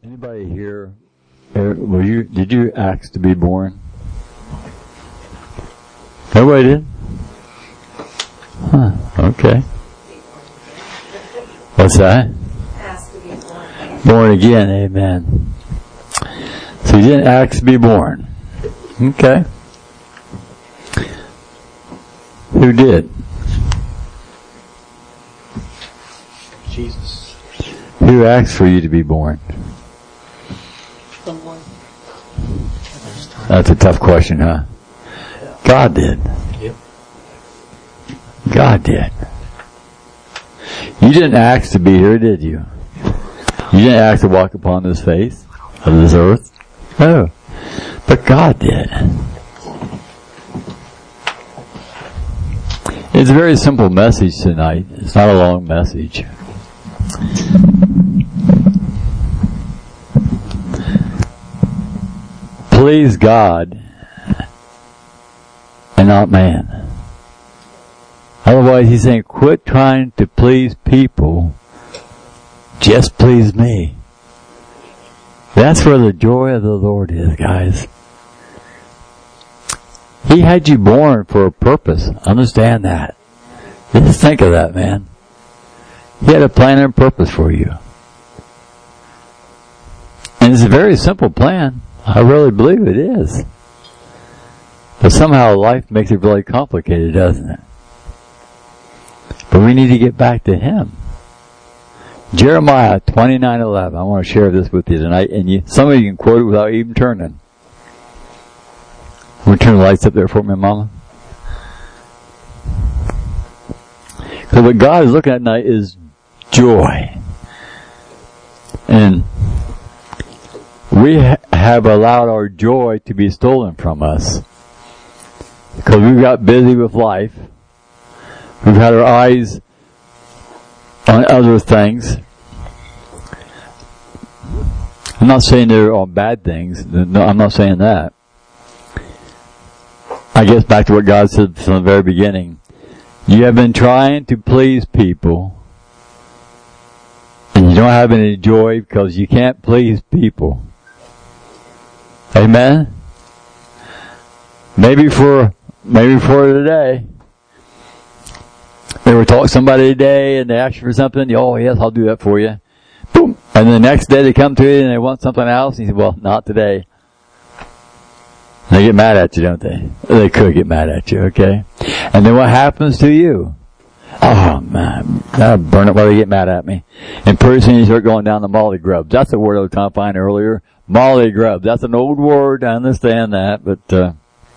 Anybody here? Did you ask to be born? Nobody did? Huh, okay. What's that? Ask to be born. Born again, amen. So you didn't ask to be born. Okay. Who did? Jesus. Who asked for you to be born? Someone. That's a tough question, huh? God did. Yep. God did. You didn't ask to be here, did you? You didn't ask to walk upon this face of this earth. No. But God did. It's a very simple message tonight. It's not a long message. Please God and not man. Otherwise, he's saying, quit trying to please people. Just please me. That's where the joy of the Lord is, guys. He had you born for a purpose. Understand that. Just think of that, man. He had a plan and purpose for you. And it's a very simple plan. I really believe it is. But somehow life makes it really complicated, doesn't it? But we need to get back to Him. Jeremiah 29:11. I want to share this with you tonight, and some of you can quote it without even turning. Will you turn the lights up there for me, Mama? So what God is looking at tonight is joy. And we have allowed our joy to be stolen from us. Because we've got busy with life. We've had our eyes on other things. I'm not saying they're all bad things. No, I'm not saying that. I guess back to what God said from the very beginning. You have been trying to please people, and you don't have any joy because you can't please people. Amen? Maybe for today. They were talking to somebody today and they asked you for something. Oh yes, I'll do that for you. Boom. And the next day they come to you and they want something else. And you say, well, not today. And they get mad at you, don't they? They could get mad at you, okay? And then what happens to you? Oh man, I'll burn it while they get mad at me. And pretty soon you start going down the molly grubs. That's a word I was trying to find earlier. Molly grubs. That's an old word. I understand that, but,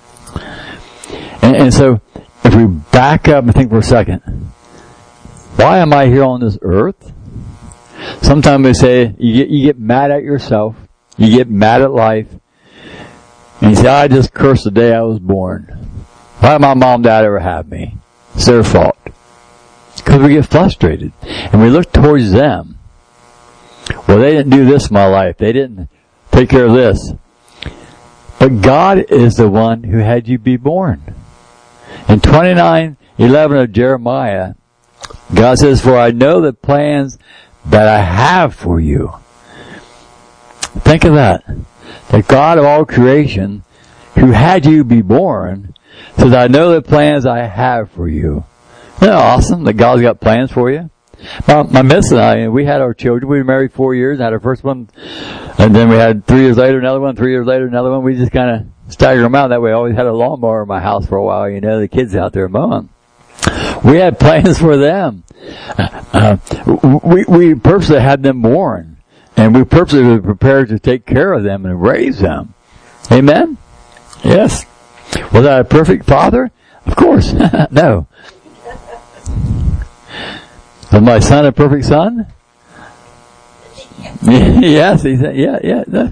and so, if we back up and think for a second, why am I here on this earth? Sometimes they say, you get mad at yourself, you get mad at life, and you say, I just cursed the day I was born. Why did my mom and dad ever have me? It's their fault. Because we get frustrated. And we look towards them. Well, they didn't do this in my life. They didn't take care of this. But God is the one who had you be born. In 29:11 of Jeremiah, God says, for I know the plans that I have for you. Think of that. The God of all creation, who had you be born, says, I know the plans I have for you. Isn't that awesome that God's got plans for you? My miss and I, we had our children. We were married 4 years, had our first one, and then we had 3 years later another one, 3 years later another one. We just kind of stagger them out that way. I always had a lawnmower in my house for a while, the kids out there mowing. We had plans for them. We purposely had them born, and we purposely were prepared to take care of them and raise them. Amen? Yes. Was I a perfect father? Of course. No. Was my son a perfect son? Yes, he said, yeah. No.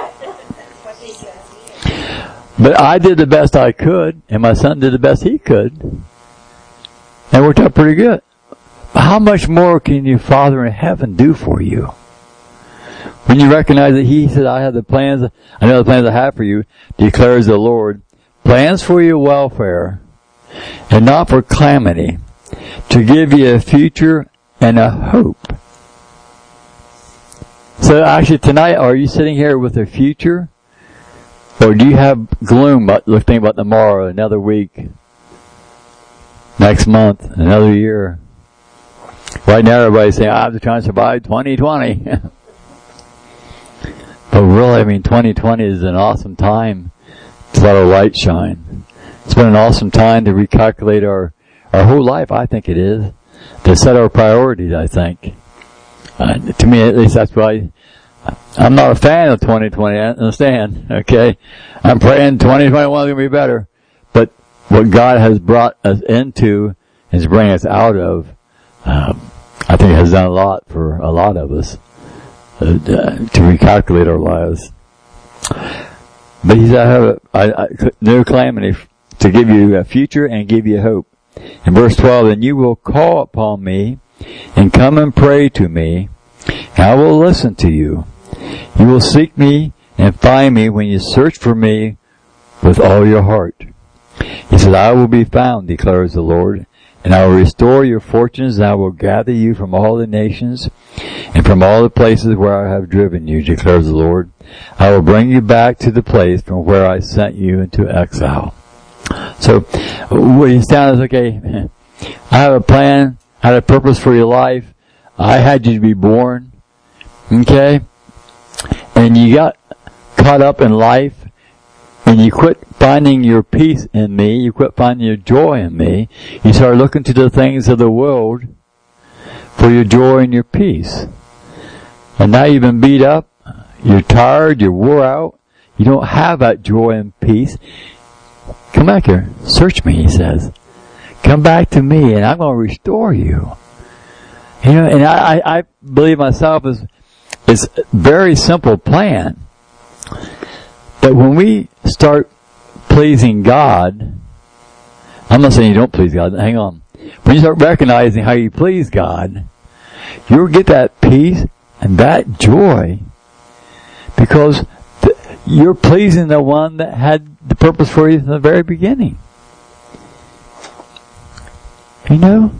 But I did the best I could, and my son did the best he could. And it worked out pretty good. How much more can your Father in heaven do for you? When you recognize that He said, I know the plans I have for you, declares the Lord, plans for your welfare, and not for calamity, to give you a future and a hope. So actually tonight, are you sitting here with a future? Or do you have gloom thinking about tomorrow, another week, next month, another year? Right now everybody's saying, I'm just trying to survive 2020. But really, 2020 is an awesome time to let our light shine. It's been an awesome time to recalculate our whole life, I think it is. To set our priorities, I think. To me, at least, that's why I'm not a fan of 2020, I understand, okay? I'm praying 2021 is going to be better. But what God has brought us into and is bringing us out of, I think has done a lot for a lot of us to recalculate our lives. But He said, I have a new calamity to give you a future and give you hope. In verse 12, and you will call upon me and come and pray to me, and I will listen to you. You will seek me and find me when you search for me with all your heart. He said, I will be found, declares the Lord, and I will restore your fortunes, and I will gather you from all the nations and from all the places where I have driven you, declares the Lord. I will bring you back to the place from where I sent you into exile. So, what he's telling is, okay, I have a plan, I had a purpose for your life, I had you to be born, okay? And you got caught up in life, and you quit finding your peace in me, you quit finding your joy in me, you start looking to the things of the world for your joy and your peace. And now you've been beat up, you're tired, you're wore out, you don't have that joy and peace. Come back here. Search me, He says. Come back to me and I'm going to restore you. You know, and I believe myself it's a very simple plan. But when we start pleasing God, I'm not saying you don't please God, hang on. When you start recognizing how you please God, you'll get that peace and that joy because you're pleasing the one that had the purpose for you from the very beginning. You know?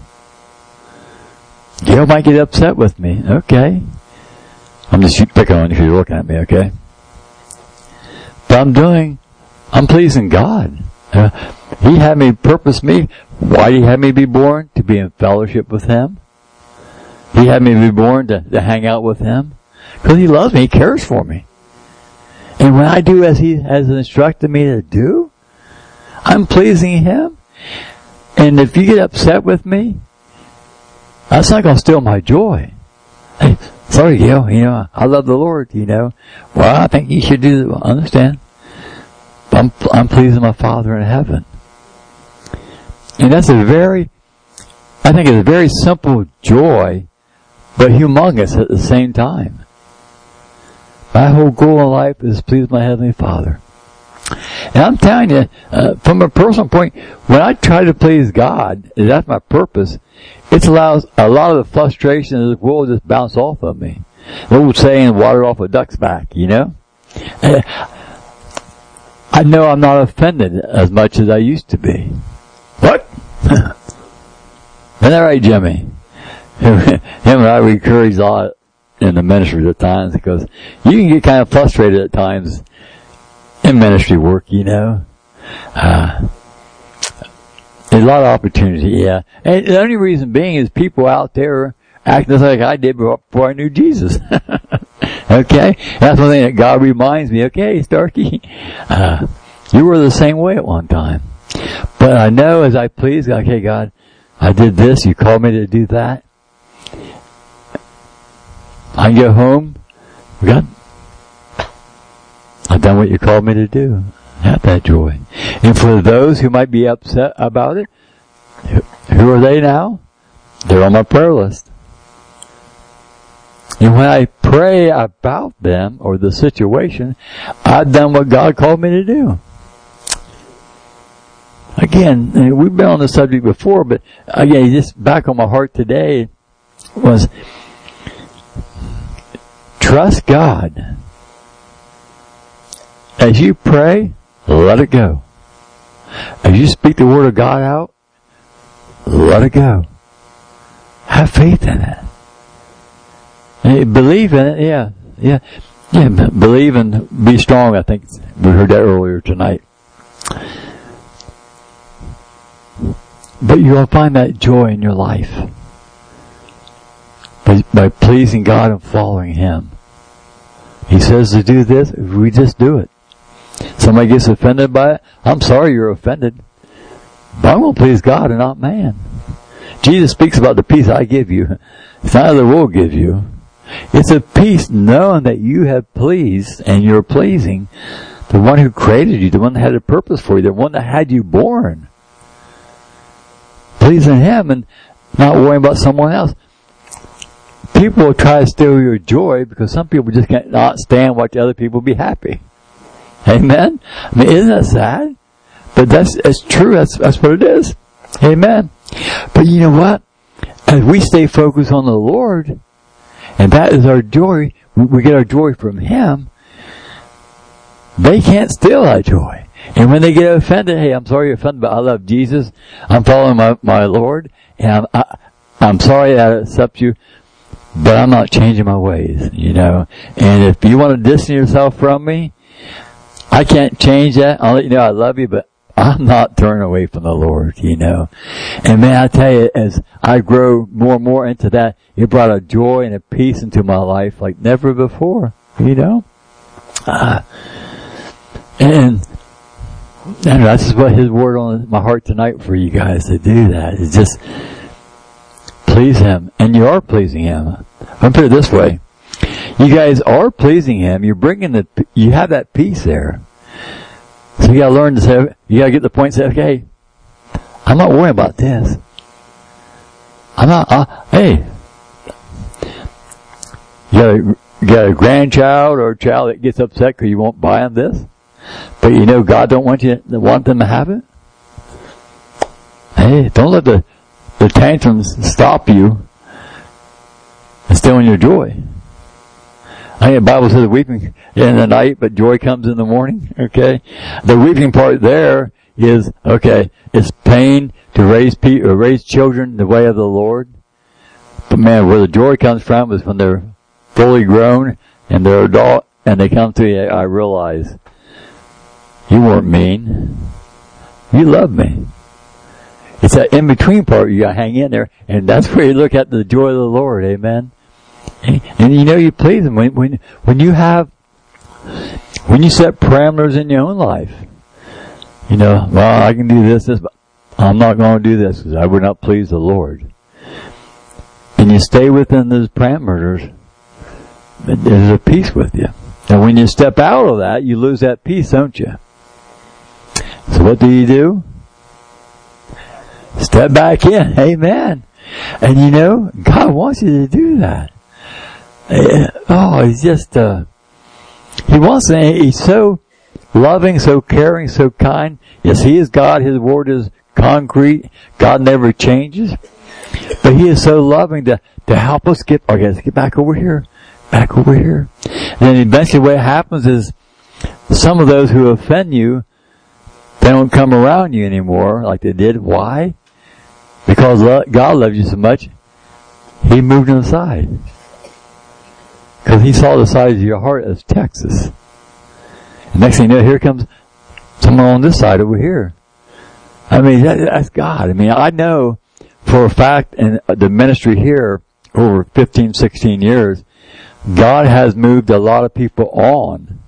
Gail might get upset with me. Okay. I'm just picking on you if you're looking at me, okay? But I'm pleasing God. He had me purpose me. Why did He have me be born? To be in fellowship with Him. He had me be born to hang out with Him. Because He loves me. He cares for me. And when I do as He has instructed me to do, I'm pleasing Him. And if you get upset with me, that's not going to steal my joy. Hey, sorry, Gail, I love the Lord, Well, I think you should understand. I'm pleasing my Father in heaven. And that's I think it's a very simple joy, but humongous at the same time. My whole goal in life is to please my Heavenly Father. And I'm telling you, from a personal point, when I try to please God, and that's my purpose, it allows a lot of the frustration of the world just bounce off of me. The old saying, water off a duck's back, I know I'm not offended as much as I used to be. What? Isn't that right, Jimmy? Him and I encourage a lot in the ministry at times because you can get kind of frustrated at times in ministry work, There's a lot of opportunity, yeah. And the only reason being is people out there acting just like I did before I knew Jesus. Okay? That's one thing that God reminds me, okay, Starkey, you were the same way at one time. But I know as I please God, okay, God, I did this, you called me to do that. I go home, God, I've done what you called me to do. Have that joy. And for those who might be upset about it, who are they now? They're on my prayer list. And when I pray about them or the situation, I've done what God called me to do. Again, we've been on the subject before, but again, just back on my heart today was trust God. As you pray, let it go. As you speak the word of God out, let it go. Have faith in it. And believe in it, yeah. Yeah. Believe and be strong. I think we heard that earlier tonight. But you'll find that joy in your life by pleasing God and following Him. He says to do this, we just do it. Somebody gets offended by it, I'm sorry you're offended, but I'm going to please God and not man. Jesus speaks about the peace I give you. It's not the world give you. It's a peace knowing that you have pleased and you're pleasing the one who created you, the one that had a purpose for you, the one that had you born. Pleasing Him and not worrying about someone else. People will try to steal your joy because some people just can't not stand watch other people be happy. Amen? I mean, isn't that sad? But it's true. That's what it is. Amen. But you know what? As we stay focused on the Lord, and that is our joy, we get our joy from Him, they can't steal our joy. And when they get offended, hey, I'm sorry you're offended, but I love Jesus. I'm following my Lord, and I'm sorry that I accept you, but I'm not changing my ways, you know. And if you want to distance yourself from me, I can't change that. I'll let you know I love you, but I'm not turning away from the Lord, you know. And man, I tell you, as I grow more and more into that, it brought a joy and a peace into my life like never before, you know. And that's just what His word on my heart tonight for you guys to do that. Is just please Him. And you are pleasing Him. I'll put it this way. You guys are pleasing Him. You're bringing you have that peace there. So you gotta learn to say, you gotta get the point and say, okay, I'm not worrying about this. I'm not, hey, you got a grandchild or a child that gets upset because you won't buy them this, but you know God don't want them to have it. Hey, don't let the tantrums stop you and stealing your joy. I think the Bible says weeping in the night, but joy comes in the morning, okay? The weeping part there is, okay, it's pain to raise children the way of the Lord. But man, where the joy comes from is when they're fully grown and they're adult and they come to you, I realize you weren't mean. You love me. It's that in-between part you gotta hang in there, and that's where you look at the joy of the Lord, amen? And you know you please Him when you set parameters in your own life. You know, well, I can do this, but I'm not going to do this because I would not please the Lord. And you stay within those parameters, there's a peace with you. And when you step out of that, you lose that peace, don't you? So what do? Step back in. Amen. And you know, God wants you to do that. Oh, He's just, He wants to, He's so loving, so caring, so kind. Yes, He is God. His word is concrete. God never changes. But He is so loving to help us get back over here. Back over here. And then eventually what happens is some of those who offend you, they don't come around you anymore like they did. Why? Because God loves you so much, He moved them aside. Because He saw the size of your heart as Texas. And next thing you know, here comes someone on this side over here. I mean, that's God. I mean, I know for a fact in the ministry here over 15, 16 years, God has moved a lot of people on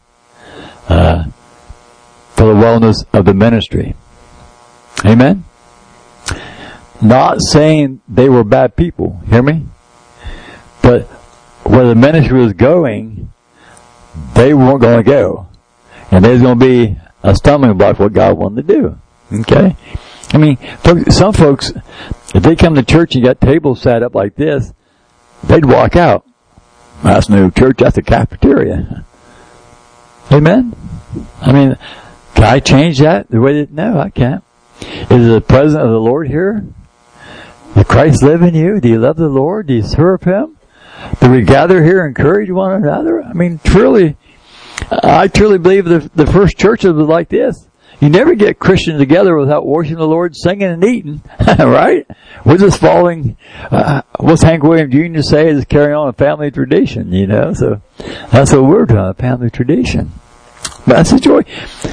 for the wellness of the ministry. Amen? Not saying they were bad people. Hear me? But where the ministry was going, they weren't going to go. And there's going to be a stumbling block for what God wanted to do. Okay? I mean, some folks, if they come to church and you got tables set up like this, they'd walk out. That's no church, that's a cafeteria. Amen? I mean, can I change that? No, I can't. Is the presence of the Lord here? Does Christ live in you? Do you love the Lord? Do you serve Him? Do we gather here and encourage one another? I mean, truly, I truly believe the first churches was like this. You never get Christians together without worshiping the Lord, singing and eating, right? We're just following, what's Hank Williams Jr. say is carrying on a family tradition, so that's what we're doing, a family tradition. But that's the joy.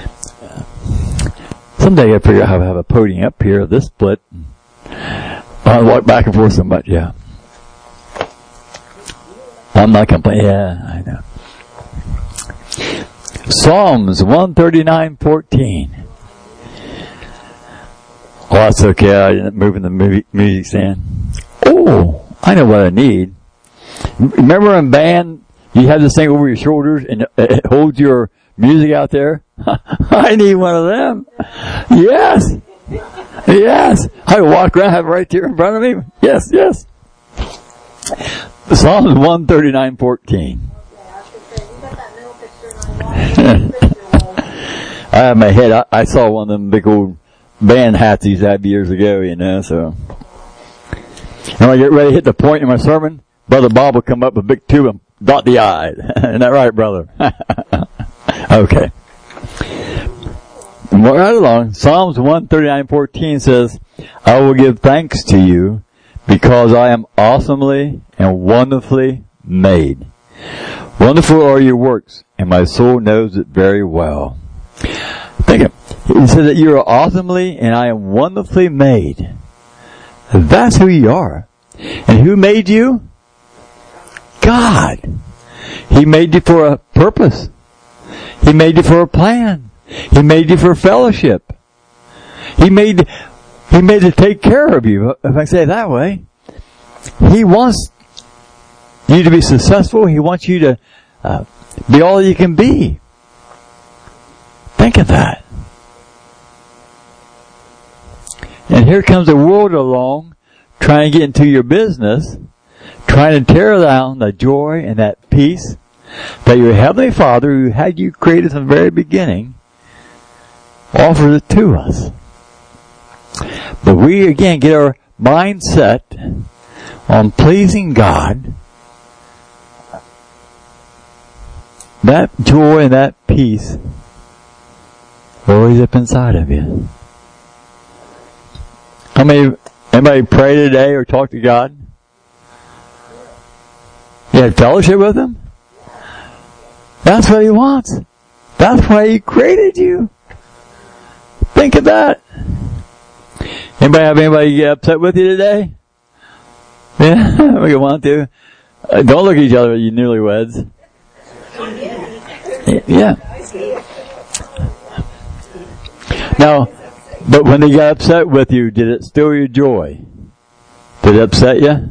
Someday I figure out how to have a podium up here, this split. I'll walk back and forth so much, yeah. I'm not complaining, yeah, I know. Psalms 139:14. Oh, that's okay. I didn't move in the music stand. Oh, I know what I need. Remember in band, you had this thing over your shoulders and it holds your music out there? I need one of them. Yes. Yes. I walk around, have it right here in front of me. Yes, yes. Psalms 139:14. I have my head, I saw one of them big old band hats these had years ago, so. And when I get ready to hit the point in my sermon, Brother Bob will come up with a big tube and dot the I. Isn't that right, brother? Okay. Right along, Psalms 139:14 says, I will give thanks to you because I am awesomely and wonderfully made. Wonderful are your works, and my soul knows it very well. Think of it. He said that you are awesomely and I am wonderfully made. That's who you are. And who made you? God. He made you for a purpose. He made you for a plan. He made you for fellowship. He made to take care of you, if I say it that way. He wants you to be successful. He wants you to be all you can be. Think of that. And here comes the world along, trying to get into your business, trying to tear down the joy and that peace that your Heavenly Father, who had you created from the very beginning, offers it to us. But we, again, get our mind set on pleasing God. That joy and that peace always up inside of you. Anybody pray today or talk to God? You had fellowship with Him? That's what He wants. That's why He created you. Think of that. Anybody have anybody get upset with you today? Yeah, we want to. Don't look at each other, you newlyweds. Yeah. Now, but when they got upset with you, did it steal your joy? Did it upset you?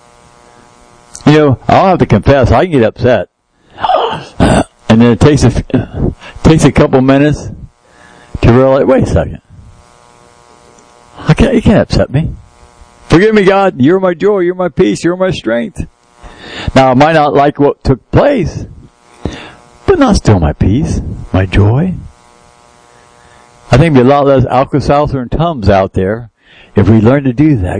I'll have to confess, I can get upset. And then it takes a couple minutes to realize, wait a second. You can't upset me. Forgive me, God. You're my joy. You're my peace. You're my strength. Now, I might not like what took place, but not still my peace, my joy. I think there'd be a lot less Alka-Seltzer and Tums out there if we learn to do that.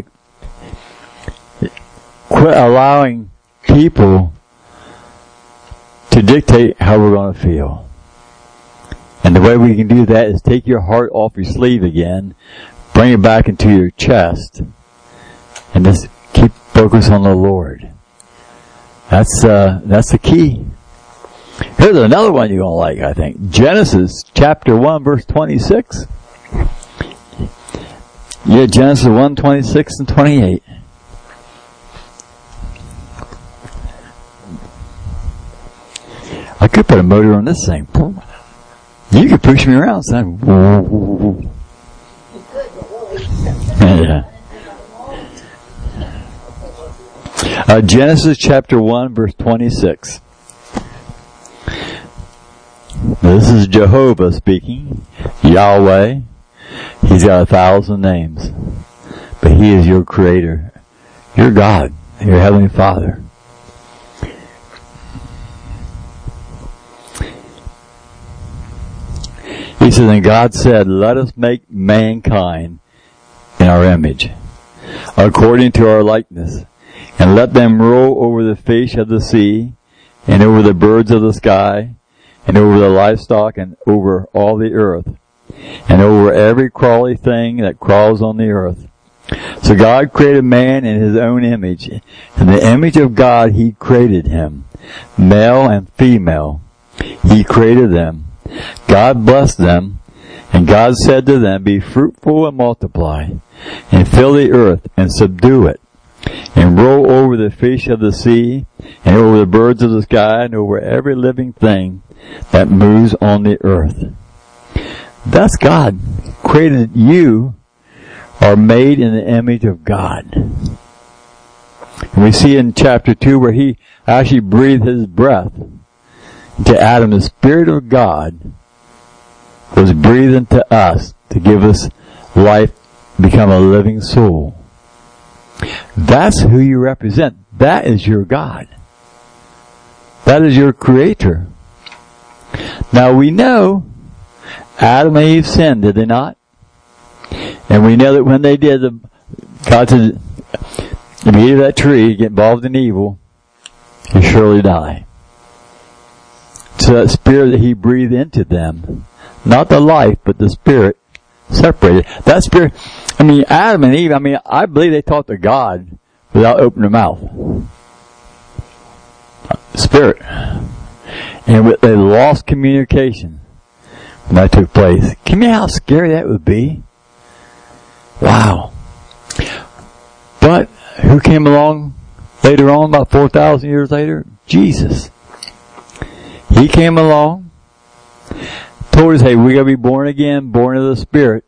Quit allowing people to dictate how we're going to feel. And the way we can do that is take your heart off your sleeve again, bring it back into your chest, and just keep focus on the Lord. That's the key. Here's another one you're going to like, I think. Genesis chapter 1 verse 26. Yeah, Genesis 1, 26 and 28. I could put a motor on this thing. You could push me around, son. Yeah. Genesis chapter 1 verse 26. This is Jehovah speaking. Yahweh. He's got 1,000 names. But He is your creator. Your God. Your Heavenly Father. He says, and God said, let us make mankind in our image, according to our likeness, and let them rule over the fish of the sea, and over the birds of the sky, and over the livestock, and over all the earth, and over every crawly thing that crawls on the earth. So God created man in His own image. In the image of God He created him. Male and female He created them. God blessed them, and God said to them, "Be fruitful and multiply, and fill the earth, and subdue it, and rule over the fish of the sea, and over the birds of the sky, and over every living thing that moves on the earth." Thus God created you, are made in the image of God. And we see in chapter 2 where He actually breathed His breath into Adam. The Spirit of God was breathed into us to give us life, become a living soul. That's who you represent. That is your God. That is your Creator. Now we know Adam and Eve sinned, did they not? And we know that when they did, God said, if you eat of that tree, get involved in evil, you surely die. So that Spirit that He breathed into them, not the life, but the Spirit, separated. That Spirit, Adam and Eve, I believe they talked to God without opening their mouth. Spirit. And they lost communication when that took place. Can you imagine how scary that would be? Wow. But who came along later on, about 4,000 years later? Jesus. He came along, told us, hey, we gotta be born again, born of the Spirit.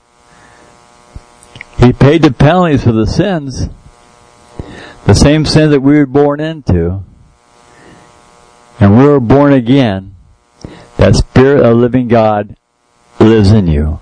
He paid the penalties for the sins, the same sins that we were born into. And we were born again. That Spirit of the living God lives in you.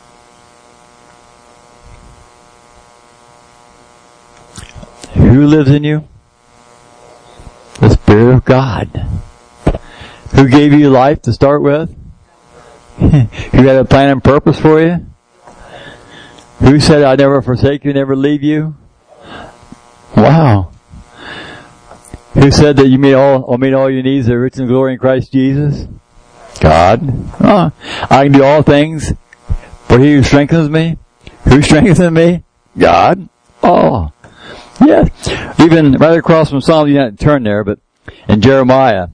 Who lives in you? The Spirit of God. Who gave you life to start with? Who had a plan and purpose for you? Who said, "I never forsake you, never leave you"? Wow. Who said that I'll meet all your needs, the riches and glory in Christ Jesus? God. I can do all things for He who strengthens me. Who strengthens me? God. Oh. Yes. Even right across from Psalms, you have to turn there, but in Jeremiah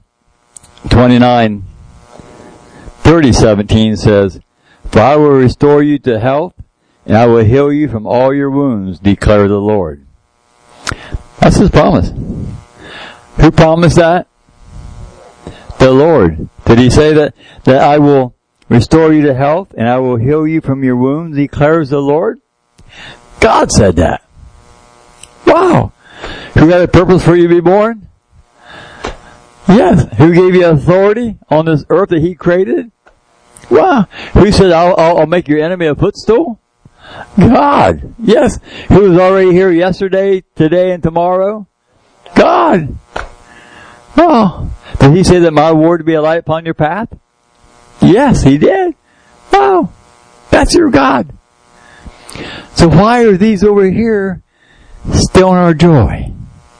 29:30-17 says, "For I will restore you to health, and I will heal you from all your wounds, declare the Lord." That's His promise. Who promised that? The Lord. Did He say that I will restore you to health and I will heal you from your wounds, declares the Lord? God said that. Wow. Who had a purpose for you to be born? Yes. Who gave you authority on this earth that He created? Wow. Who said, I'll make your enemy a footstool? God. Yes. Who was already here yesterday, today, and tomorrow? God. Oh. Did He say that my word would be a light upon your path? Yes, He did. Wow. That's your God. So why are these over here stealing our joy?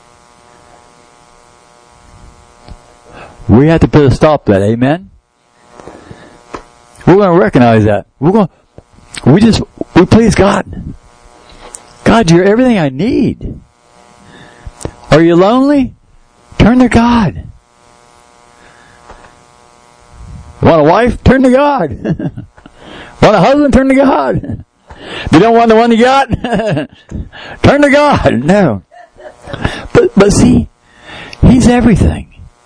We have to put a stop to that. Amen? We're going to recognize that. We please God. God, you're everything I need. Are you lonely? Turn to God. Want a wife? Turn to God. Want a husband? Turn to God. If you don't want the one you got, turn to God. No. But see, He's everything.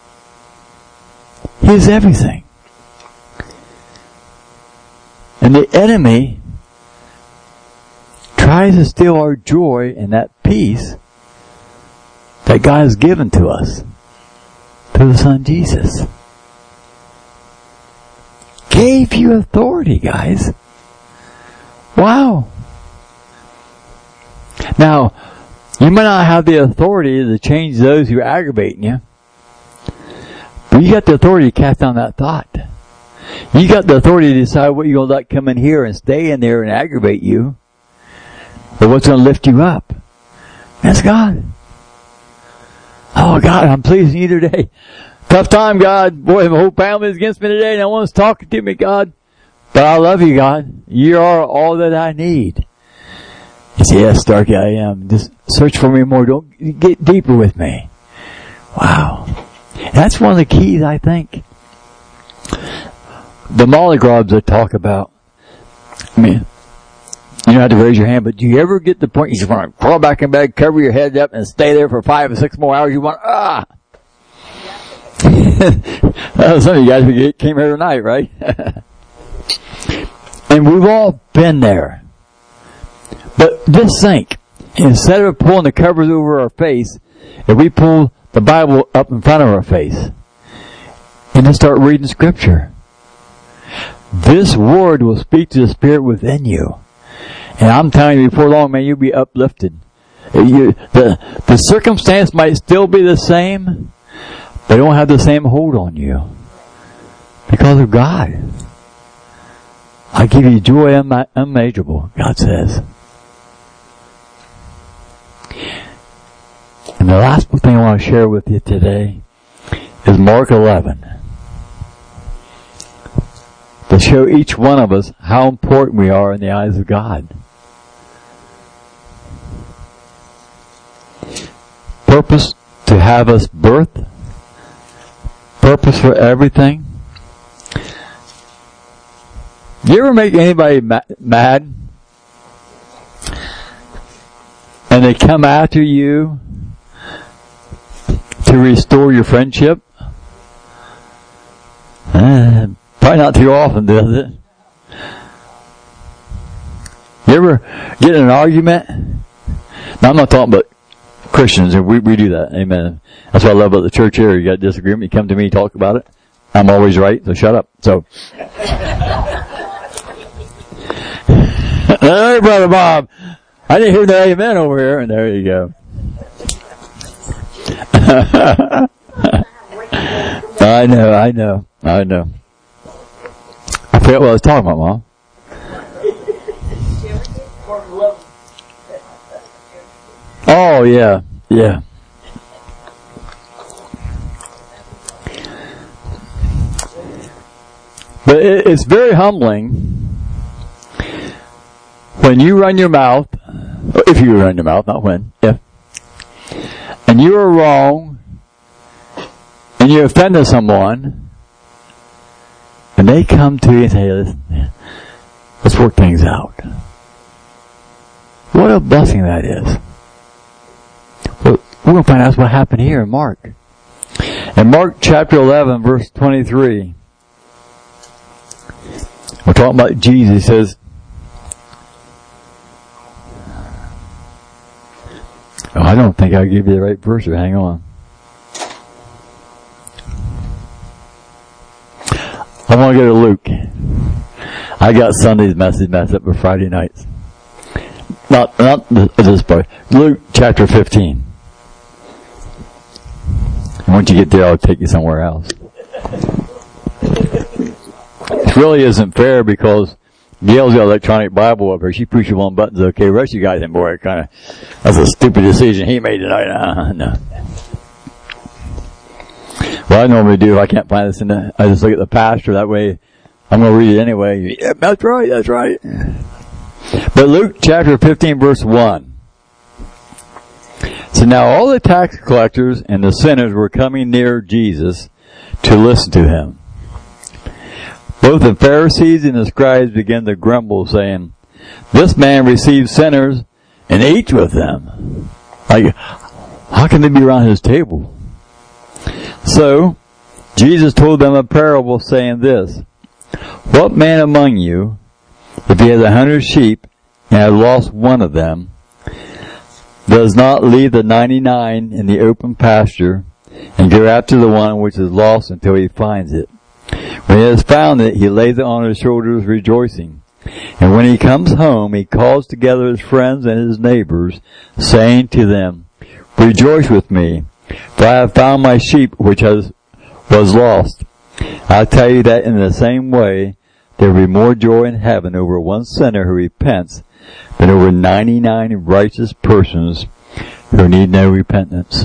He's everything. And the enemy tries to steal our joy and that peace that God has given to us through the Son Jesus. Gave you authority, guys. Wow. Now, you might not have the authority to change those who are aggravating you, but you got the authority to cast down that thought. You got the authority to decide what you're going to let come in here and stay in there and aggravate you, or what's going to lift you up. That's God. Oh, God, I'm pleasing you today. Tough time, God. Boy, my whole family is against me today. No one's talking to me, God. But I love you, God. You are all that I need. He said, yes, Starkey, I am. Just search for me more. Don't get deeper with me. Wow. That's one of the keys, I think. The mollygrobs I talk about. I mean, you don't have to raise your hand, but do you ever get the point you just want to crawl back in bed, cover your head up, and stay there for 5 or 6 more hours? You want, some of you guys came here tonight, right? And we've all been there. But just think, instead of pulling the covers over our face, if we pull the Bible up in front of our face and then start reading Scripture, this Word will speak to the Spirit within you. And I'm telling you, before long, man, you'll be uplifted. The circumstance might still be the same, but it won't have the same hold on you. Because of God. I give you joy unmeasurable, God says. And the last thing I want to share with you today is Mark 11. To show each one of us how important we are in the eyes of God. Purpose to have us birth. Purpose for everything. You ever make anybody mad? And they come after you to restore your friendship? Probably not too often, does it? You ever get in an argument? Now, I'm not talking about Christians, and we do that. Amen. That's what I love about the church here. You got a disagreement, you come to me, talk about it. I'm always right, so shut up. So, hey, Brother Bob. I didn't hear the amen over here, and there you go. I know. I forget what I was talking about, Mom. Oh, yeah. But it's very humbling when you run your mouth, if you run your mouth, not when, if, and you are wrong, and you offended someone, and they come to you and say, listen, let's work things out. What a blessing that is. Well, we're going to find out what happened here in Mark. In Mark chapter 11, verse 23, we're talking about Jesus. He says, I don't think I'll give you the right verse here. Hang on. I want to go to Luke. I got Sunday's message messed up with Friday nights. Not this part. Luke chapter 15. And once you get there, I'll take you somewhere else. It really isn't fair because Gail's got electronic Bible up here. She pushes one buttons, okay. The rest of you guys, and boy, that's a stupid decision he made tonight. No. What I normally do, if I can't find this I just look at the pastor. That way, I'm going to read it anyway. Yeah, that's right. But Luke chapter 15 verse 1. So now all the tax collectors and the sinners were coming near Jesus to listen to him. Both the Pharisees and the scribes began to grumble, saying, this man receives sinners and eats with them. Like, how can they be around his table? So, Jesus told them a parable saying this, what man among you, if he has 100 sheep and has lost one of them, does not leave the 99 in the open pasture and go after the one which is lost until he finds it? When he has found it, he lays it on his shoulders rejoicing. And when he comes home, he calls together his friends and his neighbors, saying to them, rejoice with me, for I have found my sheep which was lost. I tell you that in the same way, there will be more joy in heaven over one sinner who repents than over 99 righteous persons who need no repentance.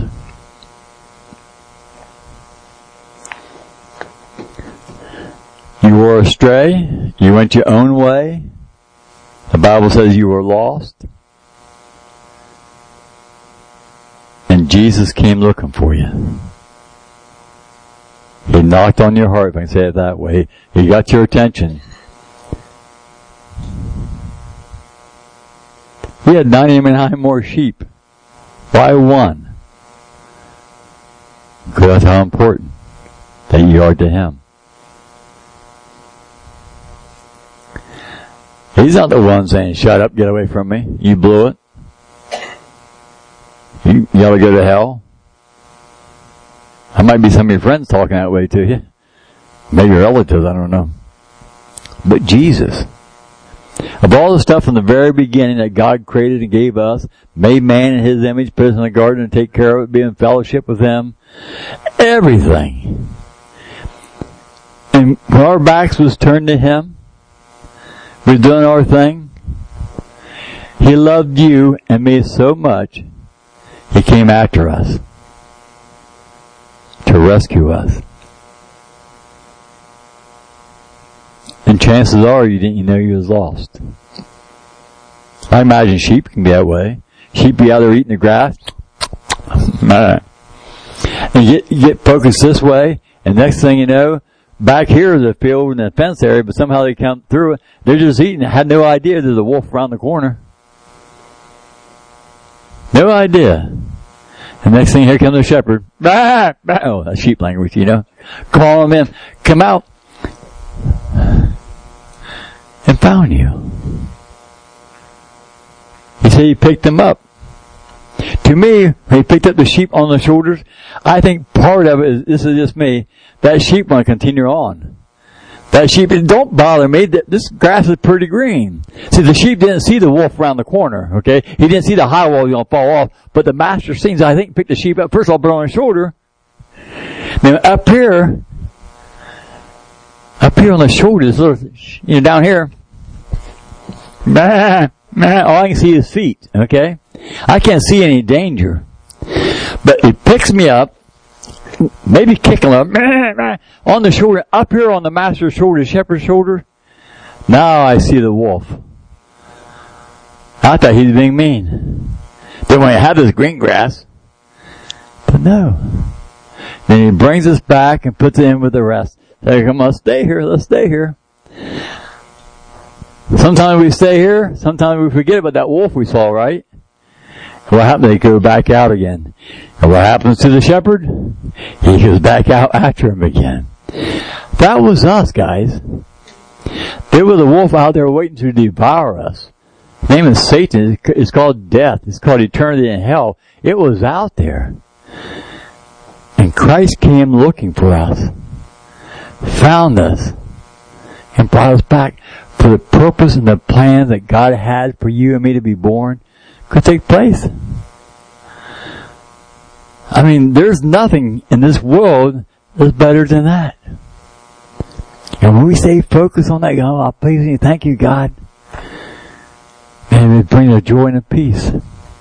You were astray. You went your own way. The Bible says you were lost. And Jesus came looking for you. He knocked on your heart, if I can say it that way. He got your attention. He had 99 more sheep. Why one? Because that's how important that you are to Him. He's not the one saying, shut up, get away from me. You blew it. You ought to go to hell. That might be some of your friends talking that way to you. Maybe relatives, I don't know. But Jesus, of all the stuff from the very beginning that God created and gave us, made man in His image, put us in the garden and take care of it, be in fellowship with Him, everything. And when our backs was turned to Him, we were doing our thing, He loved you and me so much, He came after us to rescue us. And chances are you didn't know you was lost. I imagine sheep can be that way. Sheep be out there eating the grass. And you get focused this way, and next thing you know, back here is a field and a fence area, but somehow they come through it. They're just eating. Had no idea there's a wolf around the corner. No idea. And next thing, here comes the shepherd. Bah, bah. Oh, that's sheep language, you know. Call him in. Come out. And found you. He said he picked them up. To me, when he picked up the sheep on the shoulders, I think part of it is, this is just me, that sheep want to continue on. That sheep, don't bother me, this grass is pretty green. See, the sheep didn't see the wolf around the corner, okay? He didn't see the high wall going to fall off, but the master seems, I think, picked the sheep up. First of all, put it on his shoulder. Then up here on the shoulders, down here, all I can see is feet, okay? I can't see any danger. But he picks me up, maybe kicking him on the shoulder, up here on the master's shoulder, shepherd's shoulder. Now I see the wolf. I thought he was being mean. Then when I had this green grass, but no. Then he brings us back and puts it in with the rest. Say, come on, stay here, let's stay here. Sometimes we stay here, sometimes we forget about that wolf we saw, right? What happened? They go back out again. And what happens to the shepherd? He goes back out after him again. That was us, guys. There was a wolf out there waiting to devour us. His name is Satan. It's called death. It's called eternity in hell. It was out there. And Christ came looking for us, found us, and brought us back for the purpose and the plan that God had for you and me to be born could take place. I mean, there's nothing in this world that's better than that. And when we stay focused on that, God, I praise you, thank you, God. And it brings a joy and a peace.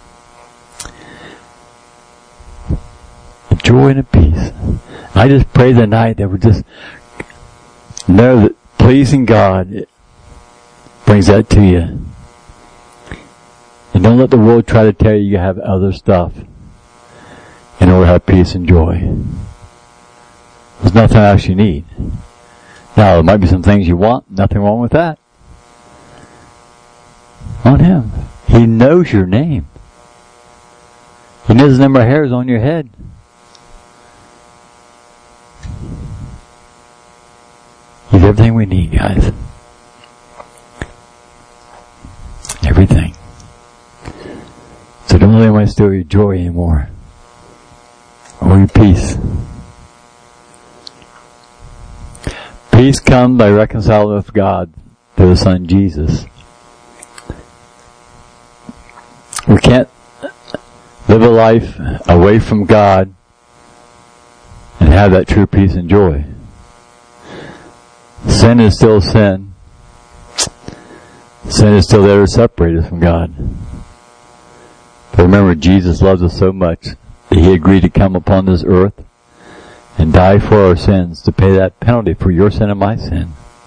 A joy and a peace. I just pray tonight that we just know that pleasing God brings that to you. And don't let the world try to tell you have other stuff in order to have peace and joy. There's nothing else you need. Now, there might be some things you want. Nothing wrong with that. On Him. He knows your name. He knows the number of hairs on your head. He's everything we need, guys. Everything. So don't let anyone steal your joy anymore. Or your peace. Peace comes by reconciling with God through the Son Jesus. We can't live a life away from God and have that true peace and joy. Sin is still sin. Sin is still there to separate us from God. But remember, Jesus loves us so much that He agreed to come upon this earth and die for our sins to pay that penalty for your sin and my sin.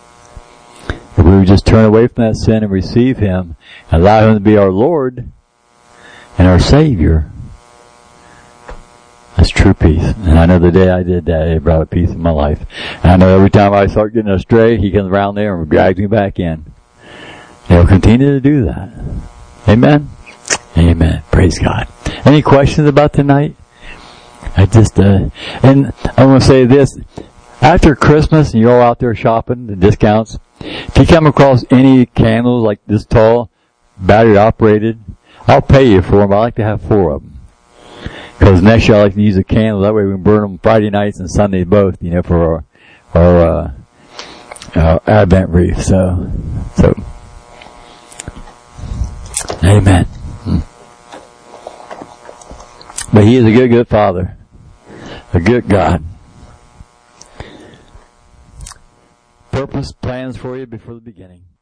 If we would just turn away from that sin and receive Him, and allow Him to be our Lord and our Savior, that's true peace. And I know the day I did that, it brought a peace in my life. And I know every time I start getting astray, He comes around there and drags me back in. He'll continue to do that. Amen? Amen. Praise God. Any questions about tonight? And I want to say this. After Christmas, and you're all out there shopping, the discounts, if you come across any candles like this tall, battery operated, I'll pay you for them. I like to have 4 of them. Because next year I like to use a candle. That way we can burn them Friday nights and Sundays both, for our Advent wreath. So, amen. But He is a good, good Father. A good God. Purpose, plans for you before the beginning.